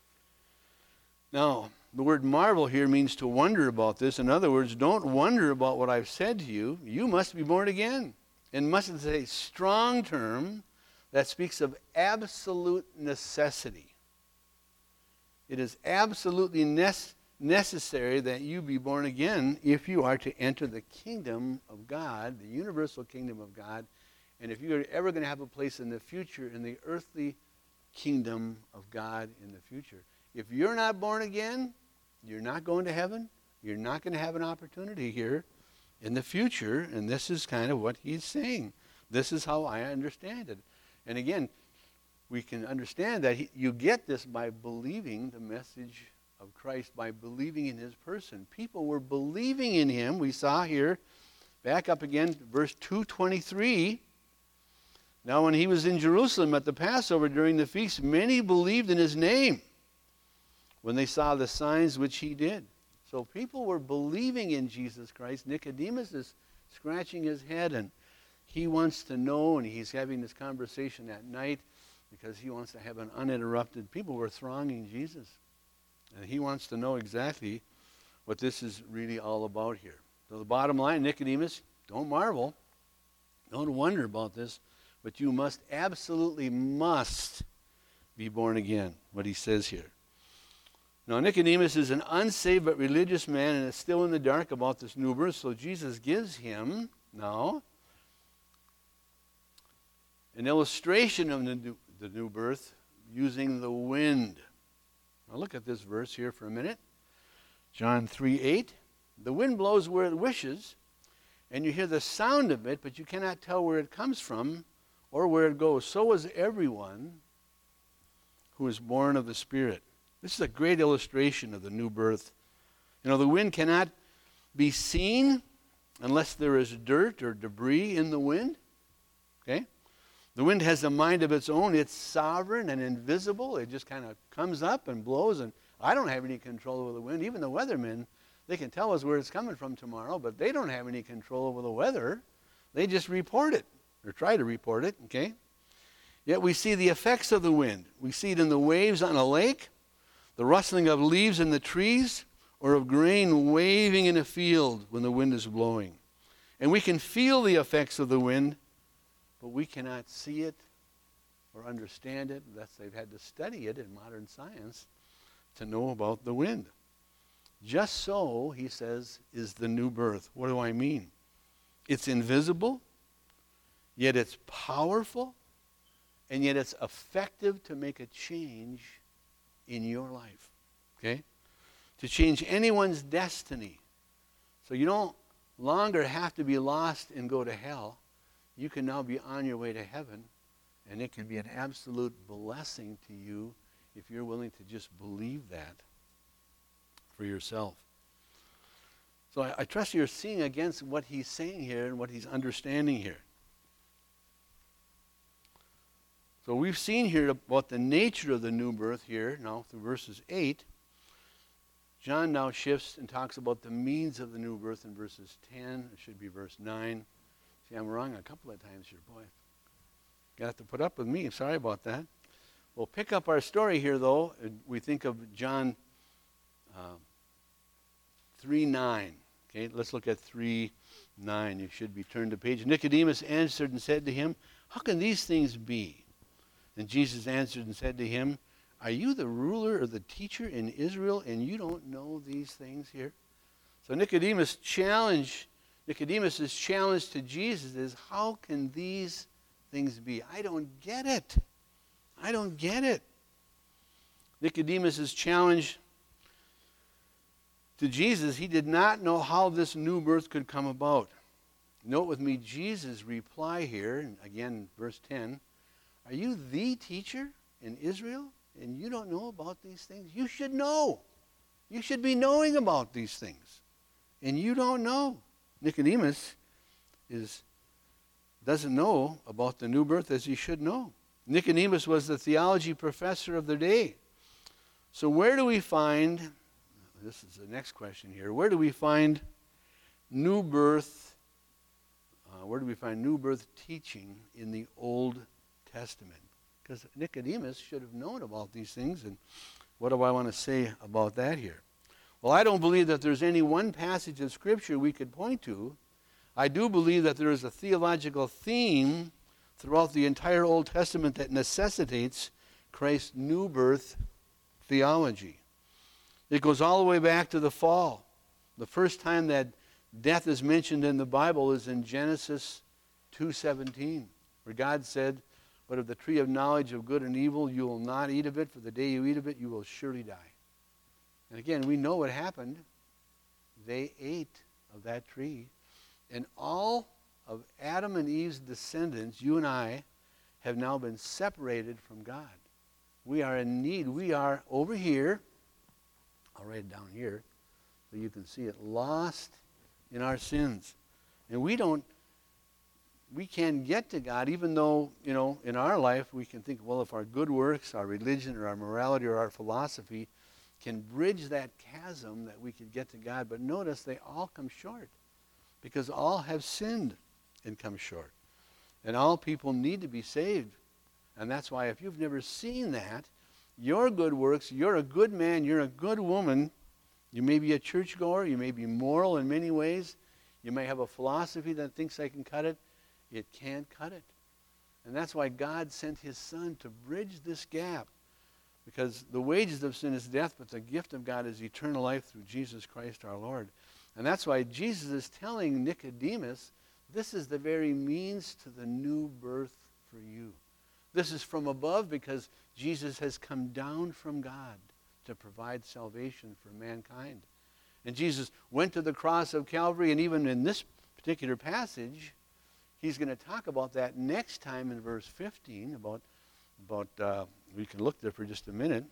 Now, the word marvel here means to wonder about this. In other words, don't wonder about what I've said to you. You must be born again. And must, it's a strong term that speaks of absolute necessity. It is absolutely nece- necessary that you be born again if you are to enter the kingdom of God, the universal kingdom of God, and if you're ever going to have a place in the future in the earthly kingdom of God in the future. If you're not born again, you're not going to heaven. You're not going to have an opportunity here in the future, and this is kind of what he's saying. This is how I understand it. And again, we can understand that he, you get this by believing the message of Christ, by believing in his person. People were believing in him. We saw here, back up again, verse two twenty-three. Now when he was in Jerusalem at the Passover during the feast, many believed in his name when they saw the signs which he did. So people were believing in Jesus Christ. Nicodemus is scratching his head, and he wants to know, and he's having this conversation at night because he wants to have an uninterrupted. People were thronging Jesus, and he wants to know exactly what this is really all about here. So the bottom line, Nicodemus, don't marvel, don't wonder about this, but you must, absolutely must be born again, what he says here. Now, Nicodemus is an unsaved but religious man and is still in the dark about this new birth, so Jesus gives him now an illustration of the new, the new birth using the wind. Now, look at this verse here for a minute. John three eight. The wind blows where it wishes, and you hear the sound of it, but you cannot tell where it comes from or where it goes. So is everyone who is born of the Spirit. This is a great illustration of the new birth. You know, the wind cannot be seen unless there is dirt or debris in the wind. Okay? The wind has a mind of its own. It's sovereign and invisible. It just kind of comes up and blows, and I don't have any control over the wind. Even the weathermen, they can tell us where it's coming from tomorrow, but they don't have any control over the weather. They just report it, or try to report it, okay? Yet we see the effects of the wind. We see it in the waves on a lake, the rustling of leaves in the trees, or of grain waving in a field when the wind is blowing. And we can feel the effects of the wind, but we cannot see it or understand it unless they've had to study it in modern science to know about the wind. Just so, he says, is the new birth. What do I mean? It's invisible, yet it's powerful, and yet it's effective to make a change in your life, okay? To change anyone's destiny. So you don't longer have to be lost and go to hell. You can now be on your way to heaven, and it can be an absolute blessing to you if you're willing to just believe that for yourself. So I, I trust you're seeing against what he's saying here and what he's understanding here. So we've seen here about the nature of the new birth here, now through verses eight. John now shifts and talks about the means of the new birth in verses ten. It should be verse nine. See, I'm wrong a couple of times here, boy. You have to put up with me. Sorry about that. We'll pick up our story here, though. We think of John uh, three nine. Okay, let's look at three nine. You should be turned to page. Nicodemus answered and said to him, "How can these things be?" And Jesus answered and said to him, "Are you the ruler or the teacher in Israel, and you don't know these things here?" So Nicodemus' challenge, Nicodemus' challenge to Jesus is, how can these things be? I don't get it. I don't get it. Nicodemus' challenge to Jesus, he did not know how this new birth could come about. Note with me Jesus' reply here, and again, verse ten, "Are you the teacher in Israel, and you don't know about these things?" You should know. You should be knowing about these things, and you don't know. Nicodemus is doesn't know about the new birth as he should know. Nicodemus was the theology professor of the day. So where do we find, this is the next question here, where do we find new birth, uh, where do we find new birth teaching in the Old Testament? Because Nicodemus should have known about these things, and what do I want to say about that here? Well, I don't believe that there's any one passage of Scripture we could point to. I do believe that there is a theological theme throughout the entire Old Testament that necessitates Christ's new birth theology. It goes all the way back to the fall. The first time that death is mentioned in the Bible is in Genesis two seventeen, where God said, "But of the tree of knowledge of good and evil you will not eat of it, for the day you eat of it you will surely die." And again, we know what happened. They ate of that tree. And all of Adam and Eve's descendants, you and I, have now been separated from God. We are in need. We are over here. I'll write it down here so you can see it. Lost in our sins. And we don't, we can't get to God, even though, you know, in our life we can think, well, if our good works, our religion, or our morality, or our philosophy can bridge that chasm that we could get to God. But notice they all come short, because all have sinned and come short. And all people need to be saved. And that's why if you've never seen that, your good works, you're a good man, you're a good woman, you may be a churchgoer, you may be moral in many ways, you may have a philosophy that thinks I can cut it, it can't cut it. And that's why God sent his Son to bridge this gap. Because the wages of sin is death, but the gift of God is eternal life through Jesus Christ our Lord. And that's why Jesus is telling Nicodemus, this is the very means to the new birth for you. This is from above because Jesus has come down from God to provide salvation for mankind. And Jesus went to the cross of Calvary, and even in this particular passage, he's going to talk about that next time in verse fifteen, about, about uh, we can look there for just a minute.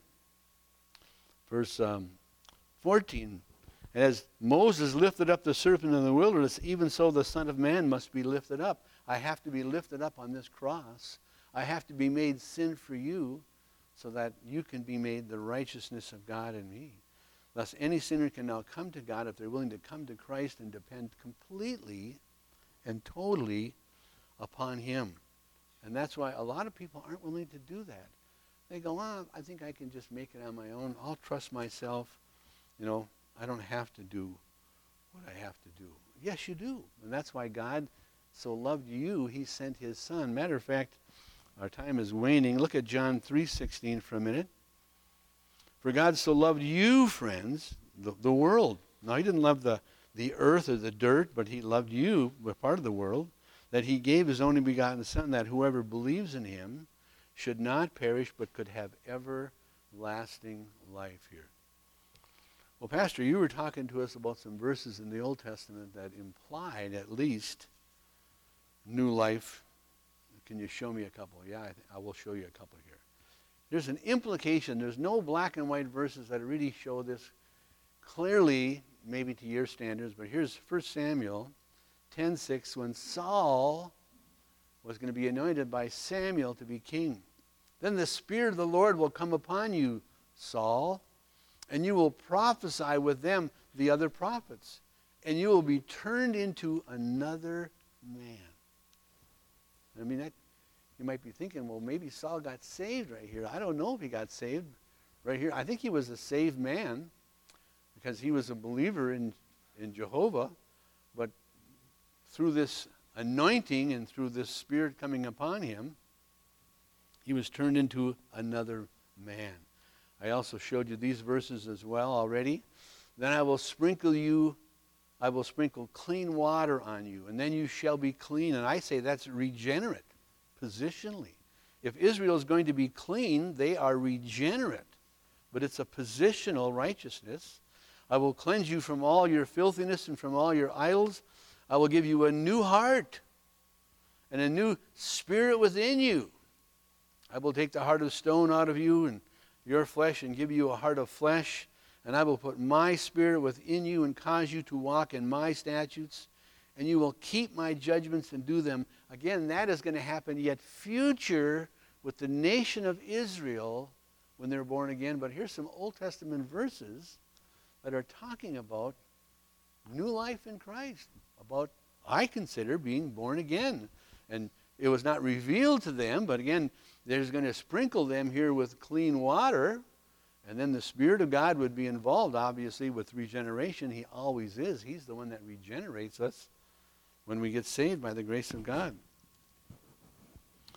Verse um, fourteen, as Moses lifted up the serpent in the wilderness, even so the Son of Man must be lifted up. I have to be lifted up on this cross. I have to be made sin for you so that you can be made the righteousness of God in me. Thus, any sinner can now come to God if they're willing to come to Christ and depend completely and totally upon him. And that's why a lot of people aren't willing to do that. They go, oh, I think I can just make it on my own. I'll trust myself. You know, I don't have to do what I have to do. Yes, you do. And that's why God so loved you, he sent his Son. Matter of fact, our time is waning. Look at John three sixteen for a minute. For God so loved you, friends, the, the world. Now, he didn't love the, the earth or the dirt, but he loved you, we're part of the world, that he gave his only begotten Son, that whoever believes in him should not perish, but could have everlasting life here. Well, Pastor, you were talking to us about some verses in the Old Testament that implied at least new life. Can you show me a couple? Yeah, I, th- I will show you a couple here. There's an implication. There's no black and white verses that really show this clearly, maybe to your standards, but here's First Samuel ten six, when Saul was going to be anointed by Samuel to be king. Then the Spirit of the Lord will come upon you, Saul, and you will prophesy with them, the other prophets, and you will be turned into another man. I mean, that, you might be thinking, well, maybe Saul got saved right here. I don't know if he got saved right here. I think he was a saved man because he was a believer in, in Jehovah, but through this anointing and through this Spirit coming upon him, he was turned into another man. I also showed you these verses as well already. Then I will sprinkle you, I will sprinkle clean water on you, and then you shall be clean. And I say that's regenerate, positionally. If Israel is going to be clean, they are regenerate. But it's a positional righteousness. I will cleanse you from all your filthiness and from all your idols. I will give you a new heart and a new spirit within you. I will take the heart of stone out of you and your flesh and give you a heart of flesh. And I will put my spirit within you and cause you to walk in my statutes. And you will keep my judgments and do them. Again, that is going to happen yet future with the nation of Israel when they're born again. But here's some Old Testament verses that are talking about new life in Christ. About, I consider, being born again. And it was not revealed to them, but again, there's going to sprinkle them here with clean water. And then the Spirit of God would be involved, obviously, with regeneration. He always is. He's the one that regenerates us when we get saved by the grace of God.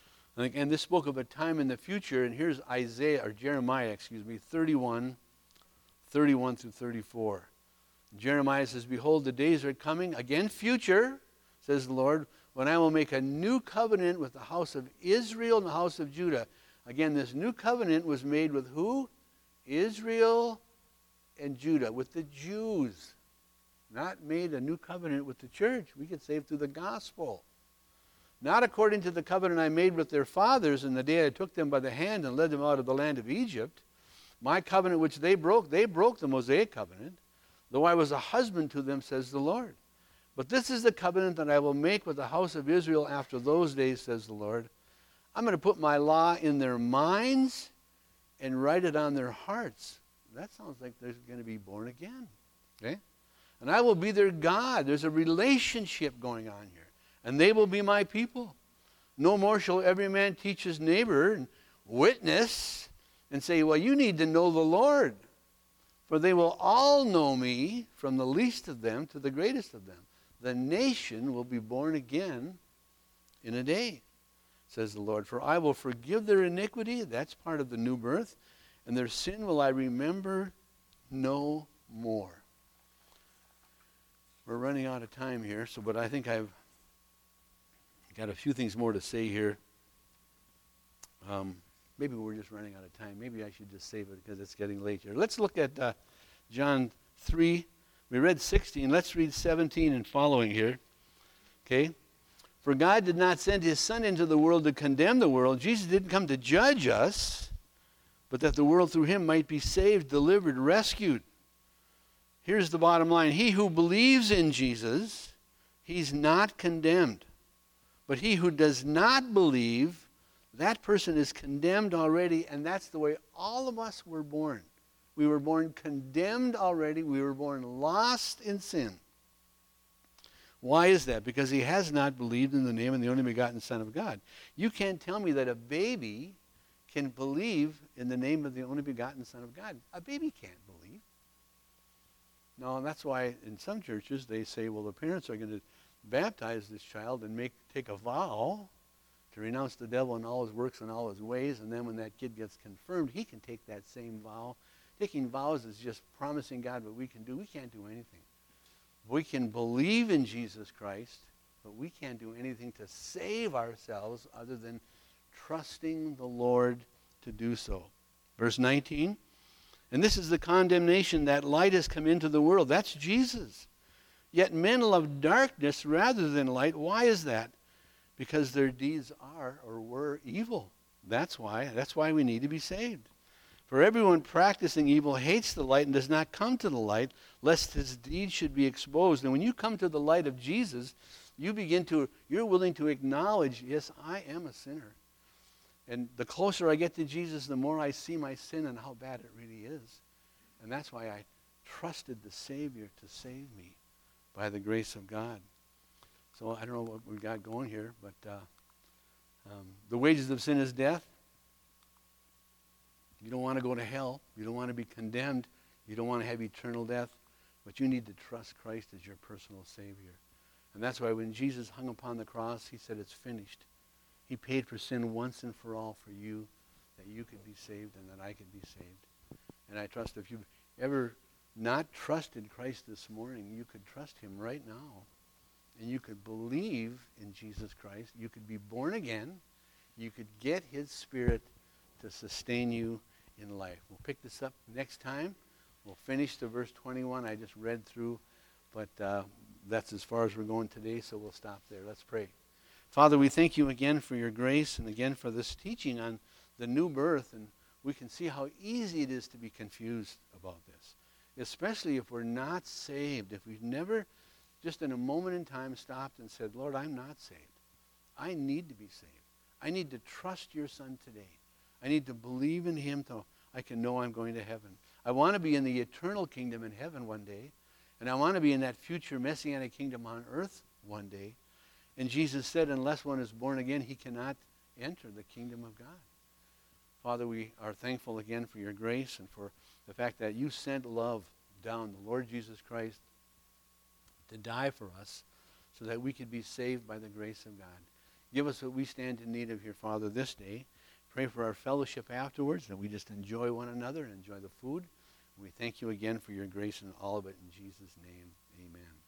And, and this spoke of a time in the future, and here's Isaiah, or Jeremiah, excuse me, thirty-one, thirty-one through thirty-four. Jeremiah says, behold, the days are coming, again future, says the Lord, when I will make a new covenant with the house of Israel and the house of Judah. Again, this new covenant was made with who? Israel and Judah, with the Jews. Not made a new covenant with the church. We get saved through the gospel. Not according to the covenant I made with their fathers in the day I took them by the hand and led them out of the land of Egypt. My covenant which they broke, they broke the Mosaic covenant, though I was a husband to them, says the Lord. But this is the covenant that I will make with the house of Israel after those days, says the Lord. I'm going to put my law in their minds and write it on their hearts. That sounds like they're going to be born again. Okay? And I will be their God. There's a relationship going on here. And they will be my people. No more shall every man teach his neighbor and witness and say, well, you need to know the Lord. For they will all know me, from the least of them to the greatest of them. The nation will be born again in a day, says the Lord. For I will forgive their iniquity, that's part of the new birth, and their sin will I remember no more. We're running out of time here, so but I think I've got a few things more to say here. Um, maybe we're just running out of time. Maybe I should just save it because it's getting late here. Let's look at uh, John three. We read sixteen. Let's read seventeen and following here. Okay? For God did not send his Son into the world to condemn the world. Jesus didn't come to judge us, but that the world through him might be saved, delivered, rescued. Here's the bottom line. He who believes in Jesus, he's not condemned. But he who does not believe, that person is condemned already, and that's the way all of us were born. We were born condemned already. We were born lost in sin. Why is that? Because he has not believed in the name of the only begotten Son of God. You can't tell me that a baby can believe in the name of the only begotten Son of God. A baby can't believe. No, and that's why in some churches they say, well, the parents are going to baptize this child and make take a vow to renounce the devil and all his works and all his ways, and then when that kid gets confirmed, he can take that same vow. Taking vows is just promising God what we can do. We can't do anything. We can believe in Jesus Christ, but we can't do anything to save ourselves other than trusting the Lord to do so. Verse nineteen, and this is the condemnation that light has come into the world. That's Jesus. Yet men love darkness rather than light. Why is that? Because their deeds are or were evil. That's why. That's why we need to be saved. For everyone practicing evil hates the light and does not come to the light, lest his deeds should be exposed. And when you come to the light of Jesus, you begin to, you're willing to acknowledge, yes, I am a sinner. And the closer I get to Jesus, the more I see my sin and how bad it really is. And that's why I trusted the Savior to save me by the grace of God. So I don't know what we've got going here, but uh, um, the wages of sin is death. You don't want to go to hell. You don't want to be condemned. You don't want to have eternal death. But you need to trust Christ as your personal Savior. And that's why when Jesus hung upon the cross, he said, it's finished. He paid for sin once and for all for you, that you could be saved and that I could be saved. And I trust if you've ever not trusted Christ this morning, you could trust him right now. And you could believe in Jesus Christ. You could be born again. You could get his Spirit to sustain you in life. We'll pick this up next time. We'll finish the verse twenty-one I just read through, but uh, that's as far as we're going today, so we'll stop there. Let's pray. Father, we thank you again for your grace and again for this teaching on the new birth, and we can see how easy it is to be confused about this, especially if we're not saved, if we've never just in a moment in time stopped and said, Lord, I'm not saved. I need to be saved. I need to trust your Son today. I need to believe in him so I can know I'm going to heaven. I want to be in the eternal kingdom in heaven one day, and I want to be in that future messianic kingdom on earth one day. And Jesus said, unless one is born again, he cannot enter the kingdom of God. Father, we are thankful again for your grace and for the fact that you sent love down, the Lord Jesus Christ, to die for us so that we could be saved by the grace of God. Give us what we stand in need of here, Father, this day. Pray for our fellowship afterwards, that we just enjoy one another and enjoy the food. We thank you again for your grace and all of it. In Jesus' name, amen.